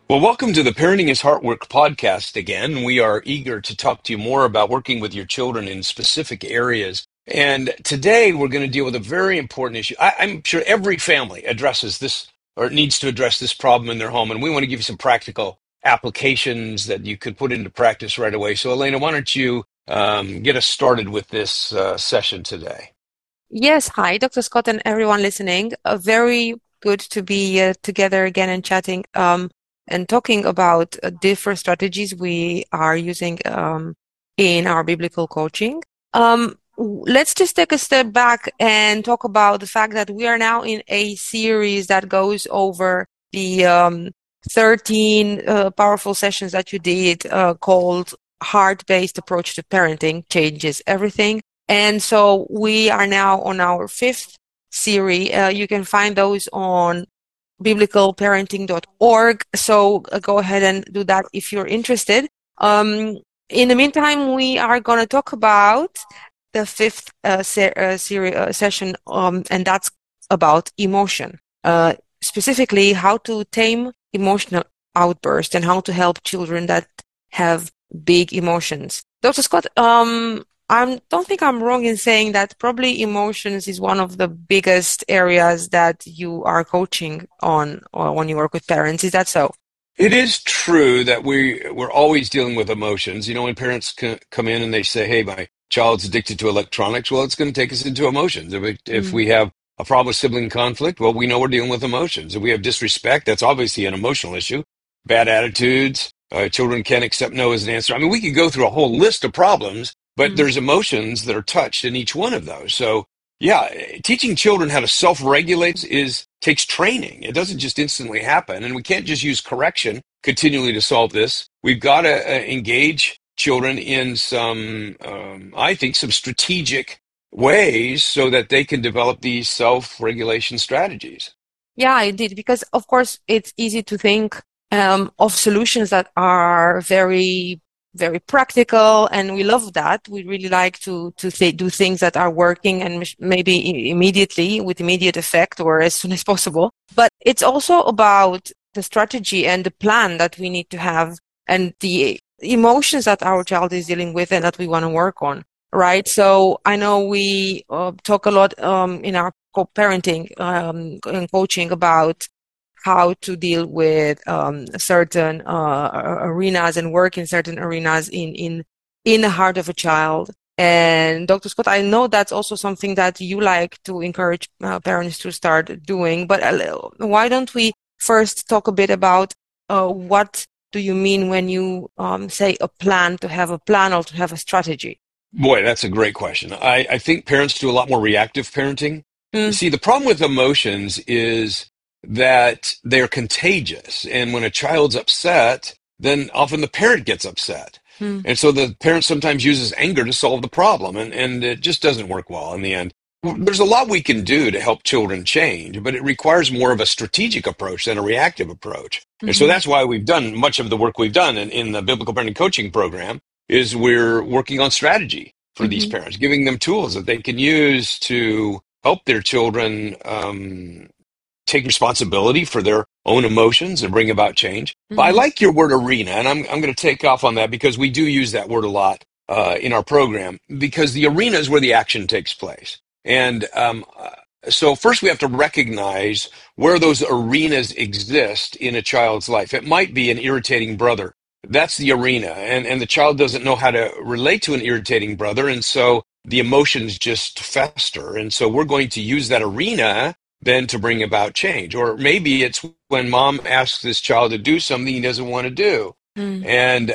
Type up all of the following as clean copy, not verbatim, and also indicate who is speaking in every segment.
Speaker 1: Well, welcome to the Parenting is Heart Work podcast again. We are eager to talk to you more about working with your children in specific areas. And today we're going to deal with a very important issue. I'm sure every family addresses this or needs to address this problem in their home. And we want to give you some practical applications that you could put into practice right away. So, Elena, why don't you get us started with this session today?
Speaker 2: Yes, hi, Dr. Scott and everyone listening. Very good to be together again and chatting and talking about different strategies we are using in our biblical coaching. Let's just take a step back and talk about the fact that we are now in a series that goes over the 13 powerful sessions that you did called Heart-Based Approach to Parenting Changes Everything. And so we are now on our fifth series. You can find those on biblicalparenting.org. So go ahead and do that if you're interested. In the meantime, we are going to talk about the fifth session, and that's about emotion, specifically how to tame emotional outbursts and how to help children that have big emotions. Dr. Scott, I don't think I'm wrong in saying that probably emotions is one of the biggest areas that you are coaching on or when you work with parents. Is that so?
Speaker 1: It is true that we're always dealing with emotions. You know, when parents come in and they say, "Hey, my child's addicted to electronics," well, it's going to take us into emotions. If we have a problem with sibling conflict, well, we know we're dealing with emotions. If we have disrespect, that's obviously an emotional issue. Bad attitudes, children can't accept no as an answer. I mean, we could go through a whole list of problems, but there's emotions that are touched in each one of those. So, yeah, teaching children how to self-regulate takes training. It doesn't just instantly happen, and we can't just use correction continually to solve this. We've got to engage children in some, I think, some strategic ways so that they can develop these self-regulation strategies.
Speaker 2: Yeah, indeed, because of course it's easy to think of solutions that are very, very practical, and we love that. We really like to do things that are working and maybe immediately with immediate effect or as soon as possible. But it's also about the strategy and the plan that we need to have and the emotions that our child is dealing with and that we want to work on, right? So I know we talk a lot in our co-parenting and coaching about how to deal with certain arenas and work in certain arenas in the heart of a child. And Dr. Scott, I know that's also something that you like to encourage parents to start doing. But why don't we first talk a bit about what do you mean when you say a plan, to have a plan or to have a strategy?
Speaker 1: Boy, that's a great question. I think parents do a lot more reactive parenting. You
Speaker 2: Mm,
Speaker 1: see, the problem with emotions is that they're contagious. And when a child's upset, then often the parent gets upset.
Speaker 2: mm,
Speaker 1: And so the parent sometimes uses anger to solve the problem, and it just doesn't work well in the end. There's a lot we can do to help children change, but it requires more of a strategic approach than a reactive approach. And so
Speaker 2: mm-hmm,
Speaker 1: that's why we've done much of the work we've done in the Biblical Parenting Coaching Program is we're working on strategy for these
Speaker 2: mm-hmm,
Speaker 1: parents, giving them tools that they can use to help their children take responsibility for their own emotions and bring about change. But I
Speaker 2: mm-hmm.
Speaker 1: like your word arena, and I'm going to take off on that because we do use that word a lot in our program because the arena is where the action takes place. And so first we have to recognize where those arenas exist in a child's life. It might be an irritating brother. That's the arena. And the child doesn't know how to relate to an irritating brother. And so the emotions just fester. And so we're going to use that arena then to bring about change. Or maybe it's when mom asks this child to do something he doesn't want to do.
Speaker 2: Mm,
Speaker 1: And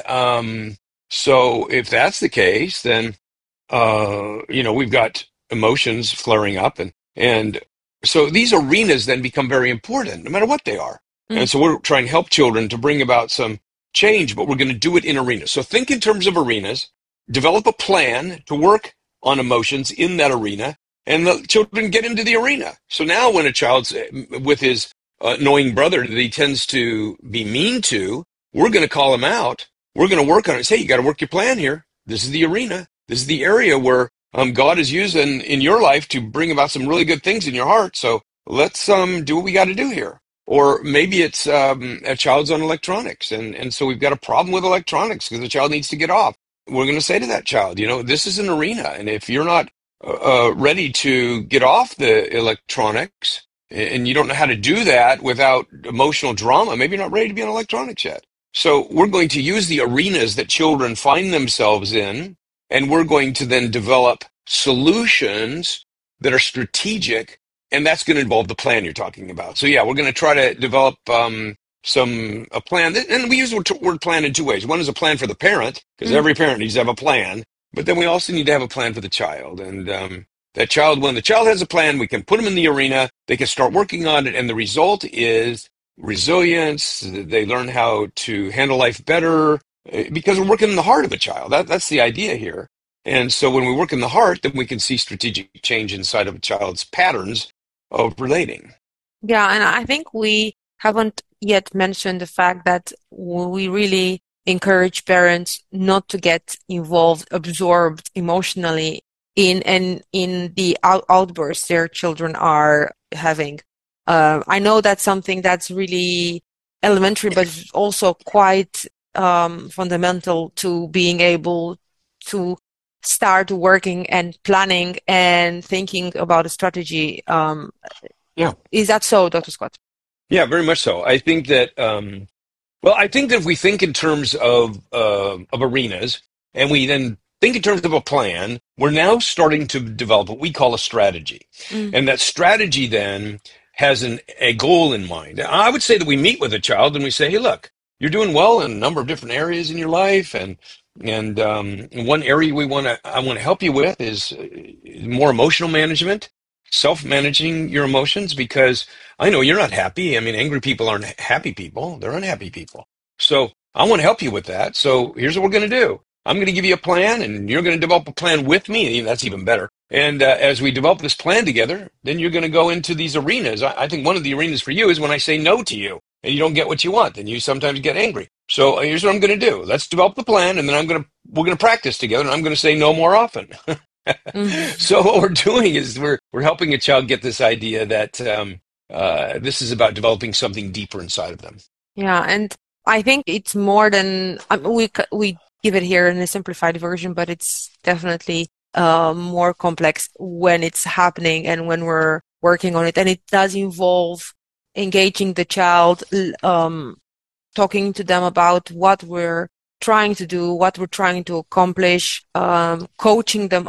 Speaker 1: so if that's the case, then we've got emotions flaring up, and so these arenas then become very important, no matter what they are.
Speaker 2: mm,
Speaker 1: And so we're trying to help children to bring about some change, but we're going to do it in arenas. So think in terms of arenas, develop a plan to work on emotions in that arena, and the children get into the arena. So now when a child's with his annoying brother that he tends to be mean to, we're going to call him out. We're going to work on it. Say, you got to work your plan here. This is the arena. This is the area where God is using in your life to bring about some really good things in your heart. So let's do what we got to do here. Or maybe it's a child's on electronics, and so we've got a problem with electronics because the child needs to get off. We're going to say to that child, this is an arena, and if you're not ready to get off the electronics, and you don't know how to do that without emotional drama, maybe you're not ready to be on electronics yet. So we're going to use the arenas that children find themselves in, and we're going to then develop solutions that are strategic, and that's going to involve the plan you're talking about. So yeah, we're going to try to develop a plan, and we use the word plan in two ways. One is a plan for the parent, because every parent needs to have a plan, but then we also need to have a plan for the child. And that child, when the child has a plan, we can put them in the arena, they can start working on it, and the result is resilience. They learn how to handle life better because we're working in the heart of a child. That's the idea here. And so when we work in the heart, then we can see strategic change inside of a child's patterns of relating.
Speaker 2: Yeah, and I think we haven't yet mentioned the fact that we really encourage parents not to get involved, absorbed emotionally in the outbursts their children are having. I know that's something that's really elementary, but also quite fundamental to being able to start working and planning and thinking about a strategy.
Speaker 1: Yeah.
Speaker 2: Is that so, Dr. Scott?
Speaker 1: Yeah, very much so. I think that, I think that if we think in terms of arenas, and we then think in terms of a plan, we're now starting to develop what we call a strategy. And that strategy then has a goal in mind. I would say that we meet with a child and we say, hey, look, you're doing well in a number of different areas in your life, and one area I want to help you with is more emotional management, self-managing your emotions, because I know you're not happy. I mean, angry people aren't happy people; they're unhappy people. So I want to help you with that. So here's what we're going to do. I'm going to give you a plan, and you're going to develop a plan with me. That's even better. And as we develop this plan together, then you're going to go into these arenas. I think one of the arenas for you is when I say no to you and you don't get what you want, then you sometimes get angry. So here's what I'm going to do. Let's develop the plan, and then we're going to practice together, and I'm going to say no more often. So what we're doing is we're helping a child get this idea that this is about developing something deeper inside of them.
Speaker 2: Yeah, and I think it's more than we give it here in a simplified version, but it's definitely more complex when it's happening and when we're working on it. And it does involve engaging the child, talking to them about what we're trying to do, what we're trying to accomplish, coaching them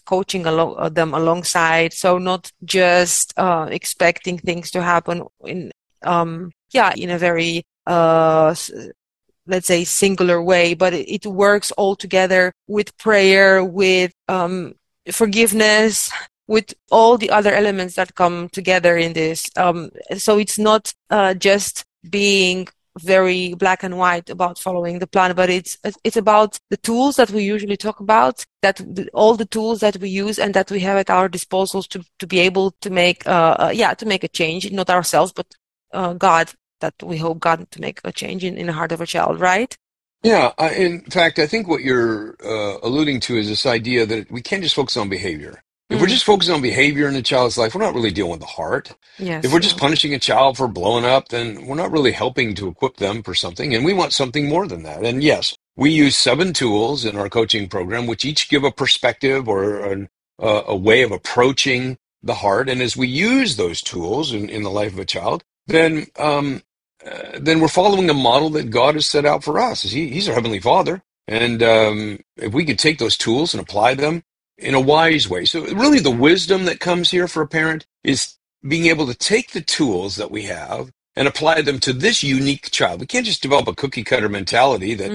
Speaker 2: alongside. So not just expecting things to happen in a very let's say singular way, but it works all together with prayer, with forgiveness, with all the other elements that come together in this. So it's not just being very black and white about following the plan, but it's about the tools that we usually talk about, all the tools that we use and that we have at our disposals to be able to make a change, not ourselves, but God, that we hope God to make a change in the heart of a child, right?
Speaker 1: Yeah, in fact, I think what you're alluding to is this idea that we can't just focus on behavior. If we're just focusing on behavior in a child's life, we're not really dealing with the heart.
Speaker 2: Yes.
Speaker 1: If we're just punishing a child for blowing up, then we're not really helping to equip them for something, and we want something more than that. And yes, we use 7 tools in our coaching program, which each give a perspective or a way of approaching the heart. And as we use those tools in the life of a child, then we're following a model that God has set out for us. He's our Heavenly Father. And if we could take those tools and apply them in a wise way. So really the wisdom that comes here for a parent is being able to take the tools that we have and apply them to this unique child. We can't just develop a cookie cutter mentality that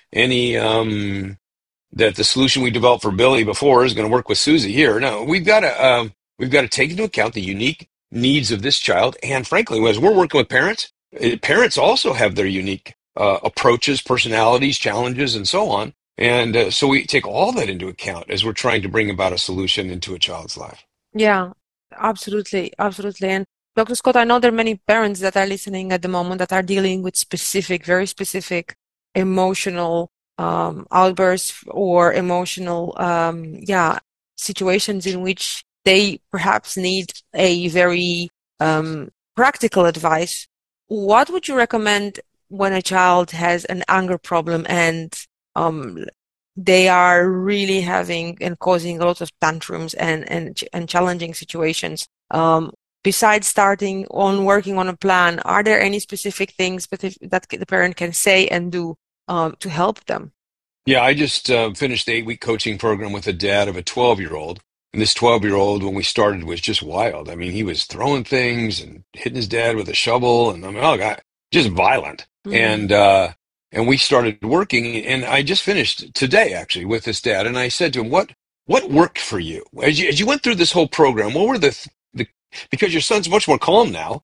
Speaker 1: that the solution we developed for Billy before is going to work with Susie here. No, we've got to take into account the unique needs of this child. And frankly, as we're working with parents also have their unique approaches, personalities, challenges, and so on. And so we take all that into account as we're trying to bring about a solution into a child's life.
Speaker 2: Yeah, absolutely. Absolutely. And Dr. Scott, I know there are many parents that are listening at the moment that are dealing with very specific emotional outbursts or emotional situations in which they perhaps need a very practical advice what would you recommend when a child has an anger problem and um, they are really having and causing a lot of tantrums and challenging situations? Besides starting on working on a plan, are there any specific things that the parent can say and do to help them?
Speaker 1: Yeah, I just finished the 8-week coaching program with a dad of a 12-year-old. And this 12-year-old, when we started, was just wild. I mean, he was throwing things and hitting his dad with a shovel, and I mean, oh God, just violent.
Speaker 2: Mm,
Speaker 1: And we started working, and I just finished today actually with this dad, and I said to him, "What worked for you as you went through this whole program? What were the because your son's much more calm now."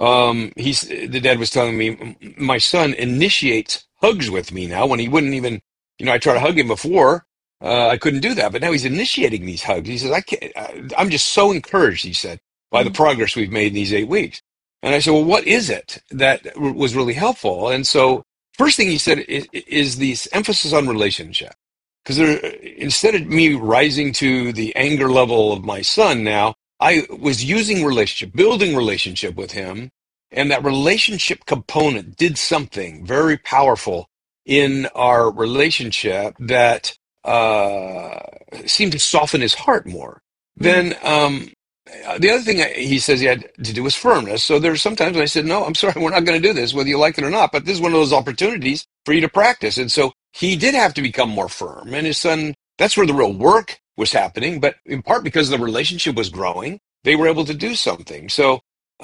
Speaker 1: The dad was telling me, my son initiates hugs with me now when he wouldn't even, I tried to hug him before. I couldn't do that, but now he's initiating these hugs. He says, "I can't, I'm just so encouraged," he said, "by the
Speaker 2: mm,
Speaker 1: progress we've made in these 8 weeks." And I said, "Well, what is it that was really helpful?" And so first thing he said is this emphasis on relationship. Because instead of me rising to the anger level of my son now, I was using relationship, building relationship with him, and that relationship component did something very powerful in our relationship that seemed to soften his heart more.
Speaker 2: mm,
Speaker 1: Then the other thing he says he had to do was firmness. So there's sometimes I said, "No, I'm sorry, we're not going to do this, whether you like it or not. But this is one of those opportunities for you to practice." And so he did have to become more firm. And his son, that's where the real work was happening. But in part because the relationship was growing, they were able to do something. So,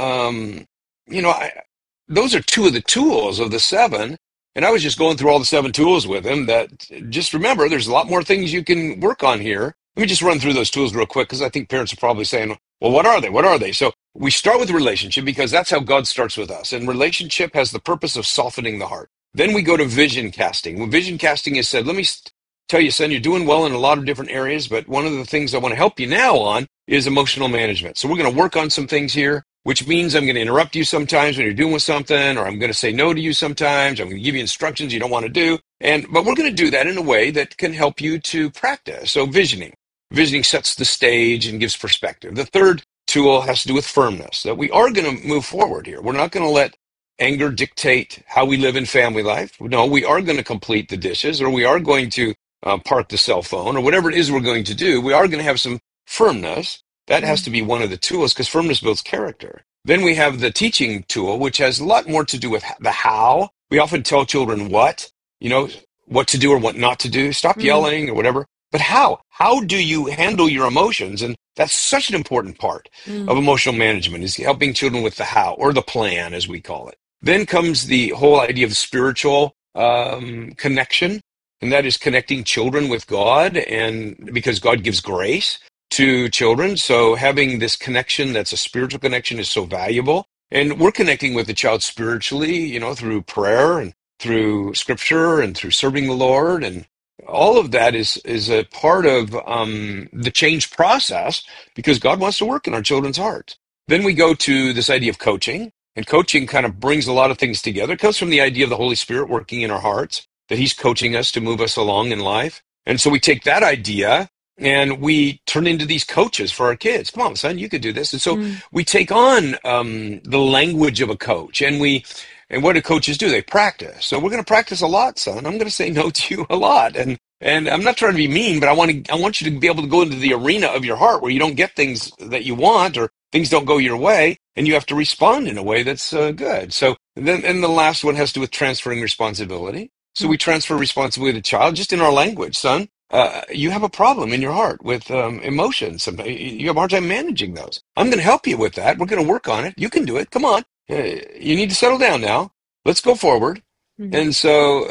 Speaker 1: um, those are two of the tools of the seven. And I was just going through all the seven tools with him that just remember, there's a lot more things you can work on here. Let me just run through those tools real quick because I think parents are probably saying, "Well, what are they? What are they?" So we start with relationship because that's how God starts with us. And relationship has the purpose of softening the heart. Then we go to vision casting. When vision casting is said, let me tell you, son, you're doing well in a lot of different areas, but one of the things I want to help you now on is emotional management. So we're going to work on some things here, which means I'm going to interrupt you sometimes when you're doing something, or I'm going to say no to you sometimes. I'm going to give you instructions you don't want to do. But we're going to do that in a way that can help you to practice. So visioning. Visioning sets the stage and gives perspective. The third tool has to do with firmness, that we are going to move forward here. We're not going to let anger dictate how we live in family life. No, we are going to complete the dishes, or we are going to park the cell phone, or whatever it is we're going to do. We are going to have some firmness. That has
Speaker 2: mm,
Speaker 1: to be one of the tools because firmness builds character. Then we have the teaching tool, which has a lot more to do with the how. We often tell children you know, what to do or what not to do. Stop
Speaker 2: mm,
Speaker 1: yelling or whatever. But how? How do you handle your emotions? And that's such an important part of
Speaker 2: mm,
Speaker 1: emotional management is helping children with the how or the plan, as we call it. Then comes the whole idea of spiritual connection, and that is connecting children with God, and because God gives grace to children, so having this connection that's a spiritual connection is so valuable. And we're connecting with the child spiritually, through prayer and through scripture and through serving the Lord, and all of that is a part of the change process because God wants to work in our children's hearts. Then we go to this idea of coaching, and coaching kind of brings a lot of things together. It comes from the idea of the Holy Spirit working in our hearts, that He's coaching us to move us along in life. And so we take that idea and we turn into these coaches for our kids. Come on, son, you could do this. And so
Speaker 2: mm,
Speaker 1: we take on the language of a coach, and what do coaches do? They practice. So we're going to practice a lot, son. I'm going to say no to you a lot, and I'm not trying to be mean, but I want you to be able to go into the arena of your heart where you don't get things that you want or things don't go your way, and you have to respond in a way that's good. So then, and the last one has to do with transferring responsibility. So
Speaker 2: mm.
Speaker 1: we transfer responsibility to the child just in our language, son. You have a problem in your heart with emotions. You have a hard time managing those. I'm going to help you with that. We're going to work on it. You can do it. Come on. You need to settle down now. Let's go forward.
Speaker 2: Mhm.
Speaker 1: And so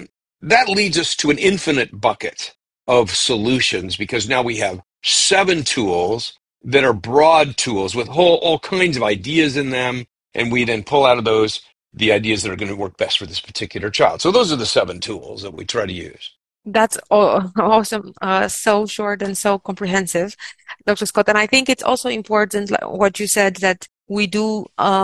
Speaker 1: that leads us to an infinite bucket of solutions because now we have seven tools that are broad tools with all kinds of ideas in them. And we then pull out of those the ideas that are going to work best for this particular child. So those are the seven tools that we try to use.
Speaker 2: That's awesome. So short and so comprehensive, Dr. Scott. And I think it's also important, like what you said, that we do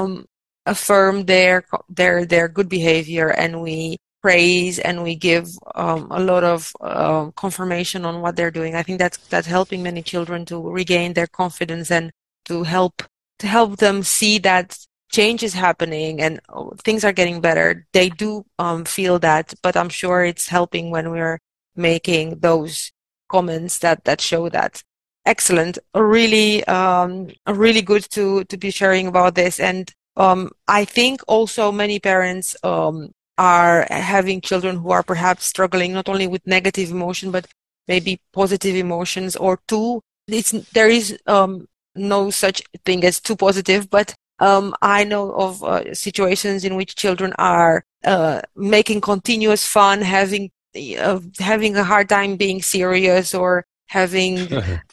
Speaker 2: affirm their good behavior, and we praise and we give a lot of confirmation on what they're doing. I think that's helping many children to regain their confidence and to help them see that change is happening and things are getting better, they do feel that. But I'm sure it's helping when we're making those comments that show that. Excellent. Really good to be sharing about this. And I think also many parents are having children who are perhaps struggling not only with negative emotion, but maybe positive emotions or too. There is no such thing as too positive, but I know of situations in which children are making continuous fun, having a hard time being serious or having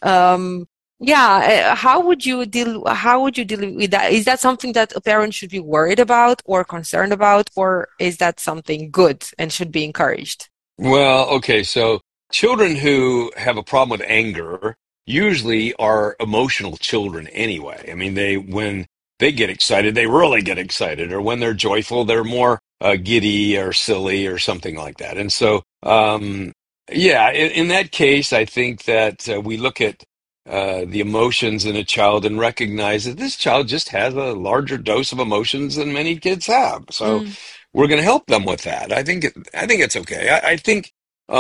Speaker 2: how would you deal with that? Is that something that a parent should be worried about or concerned about, or is that something good and should be encouraged?
Speaker 1: Well, okay, so children who have a problem with anger usually are emotional children anyway. I mean, when they get excited, they really get excited, or when they're joyful, they're more giddy or silly or something like that. And so, in that case, I think that we look at the emotions in a child and recognize that this child just has a larger dose of emotions than many kids have. So
Speaker 2: Mm,
Speaker 1: we're going to help them with that. I think it's okay. I think,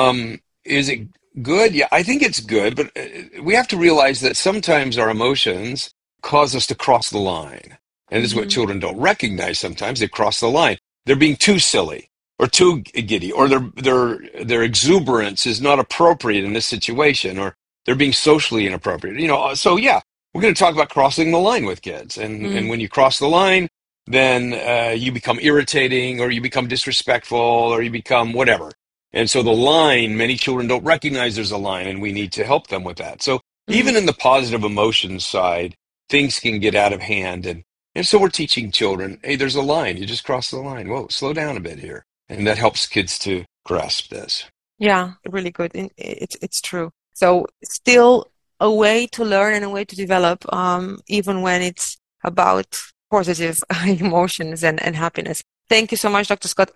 Speaker 1: is it good? Yeah, I think it's good, but we have to realize that sometimes our emotions cause us to cross the line. And this is what
Speaker 2: mm-hmm,
Speaker 1: children don't recognize sometimes. They cross the line. They're being too silly or too giddy, or their exuberance is not appropriate in this situation, or they're being socially inappropriate. So yeah, we're going to talk about crossing the line with kids. And
Speaker 2: mm,
Speaker 1: when you cross the line, then you become irritating, or you become disrespectful, or you become whatever. And so the line, many children don't recognize there's a line, and we need to help them with that. So
Speaker 2: mm.
Speaker 1: even in the positive emotions side, things can get out of hand. And so we're teaching children, hey, there's a line. You just crossed the line. Whoa, slow down a bit here. And that helps kids to grasp this.
Speaker 2: Yeah, really good. It's true. So still a way to learn and a way to develop, even when it's about positive emotions and happiness. Thank you so much, Dr. Scott.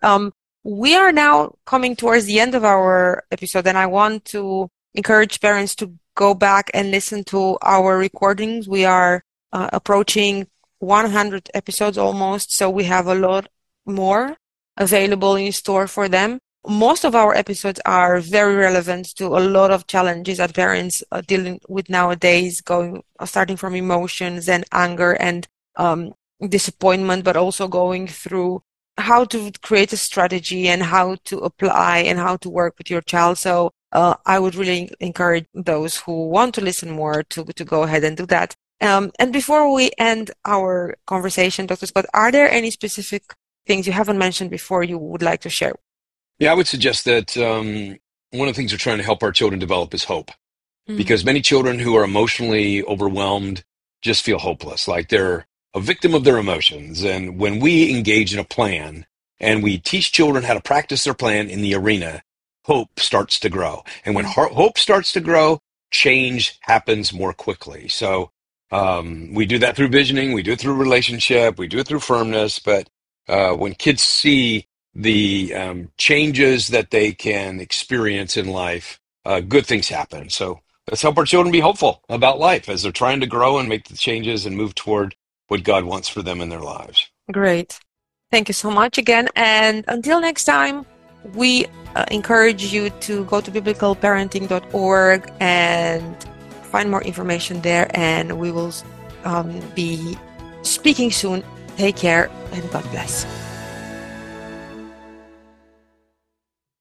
Speaker 2: We are now coming towards the end of our episode, and I want to encourage parents to go back and listen to our recordings. We are approaching 100 episodes almost, so we have a lot more available in store for them. Most of our episodes are very relevant to a lot of challenges that parents are dealing with nowadays, starting from emotions and anger and disappointment, but also going through how to create a strategy and how to apply and how to work with your child. So I would really encourage those who want to listen more to go ahead and do that. And before we end our conversation, Dr. Scott, are there any specific things you haven't mentioned before you would like to share?
Speaker 1: Yeah, I would suggest that one of the things we're trying to help our children develop is hope.
Speaker 2: Mm,
Speaker 1: Because many children who are emotionally overwhelmed just feel hopeless, like they're a victim of their emotions. And when we engage in a plan and we teach children how to practice their plan in the arena, hope starts to grow. And when
Speaker 2: mm,
Speaker 1: hope starts to grow, change happens more quickly. So we do that through visioning, we do it through relationship, we do it through firmness. But when kids see the changes that they can experience in life, good things happen. So let's help our children be hopeful about life as they're trying to grow and make the changes and move toward what God wants for them in their lives.
Speaker 2: great. Thank you so much again. And until next time, we encourage you to go to biblicalparenting.org and find more information there. And we will be speaking soon. Take care and God bless.